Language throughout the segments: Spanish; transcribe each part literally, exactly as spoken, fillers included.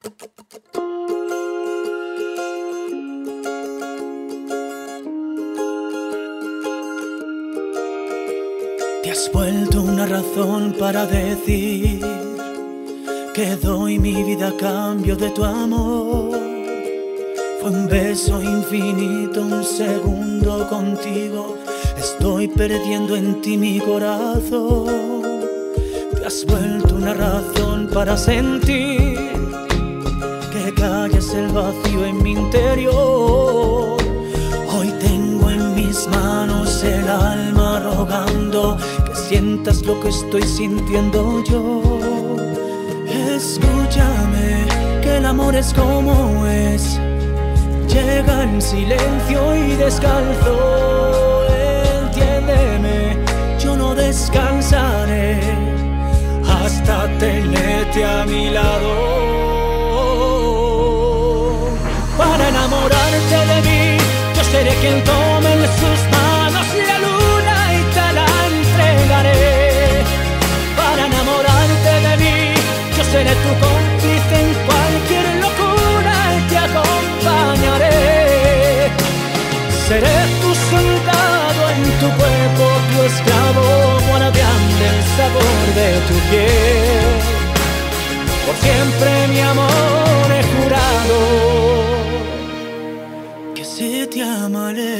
Te has vuelto una razón para decir que doy mi vida a cambio de tu amor. Fue un beso infinito, un segundo contigo. Estoy perdiendo en ti mi corazón. Te has vuelto una razón para sentir que calles el vacío en mi interior. Hoy tengo en mis manos el alma rogando que sientas lo que estoy sintiendo yo. Escúchame, que el amor es como es. Llega en silencio y descalzo. Entiéndeme, yo no descansaré hasta tenerte a mi lado. Para enamorarte de mí, yo seré quien tome en sus manos la luna y te la entregaré. Para enamorarte de mí, yo seré tu cómplice en cualquier locura y te acompañaré. Seré tu soldado en tu cuerpo, tu esclavo, guardián del sabor de tu piel. Por siempre, mi amor, he jurado que sí te amaré.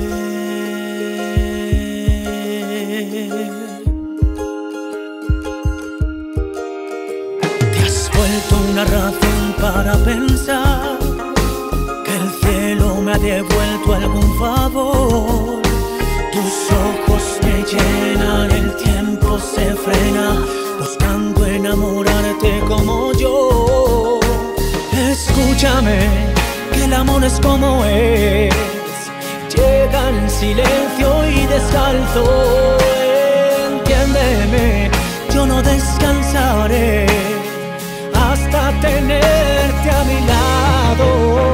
Te has vuelto una razón para pensar que el cielo me ha devuelto algún favor. Tus ojos me llenan, el tiempo se frena, buscando enamorarte como yo. Escúchame, que el amor es como es. Llega en silencio y descalzo. Entiéndeme, yo no descansaré hasta tenerte a mi lado.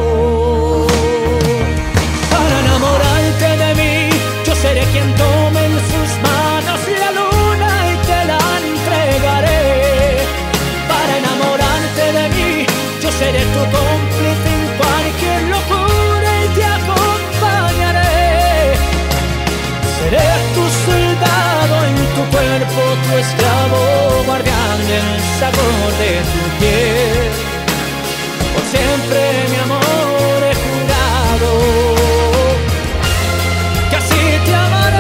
Para enamorarte de mí, yo seré quien tome en sus manos la luna y te la entregaré. Para enamorarte de mí, yo seré tu cómplice en cualquier locura y te acompañaré. Seré tu soldado en tu cuerpo, tu esclavo, guardián del sabor de tu piel. Por siempre, mi amor, he jurado que así te amaré.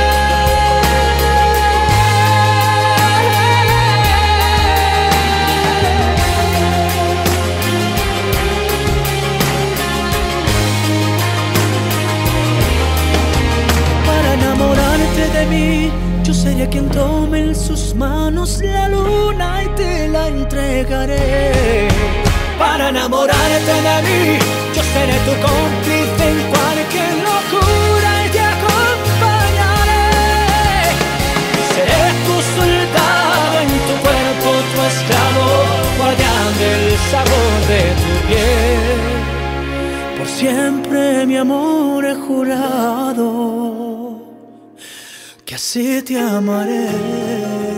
Para enamorarte de mí, yo seré quien tome en sus manos la luna y te la entregaré. Para enamorarte de mí, yo seré tu cómplice en cualquier locura y te acompañaré. Seré tu soldado en tu cuerpo, tu esclavo, guardián del sabor de tu piel. Por siempre, mi amor, he jurado que así te amaré.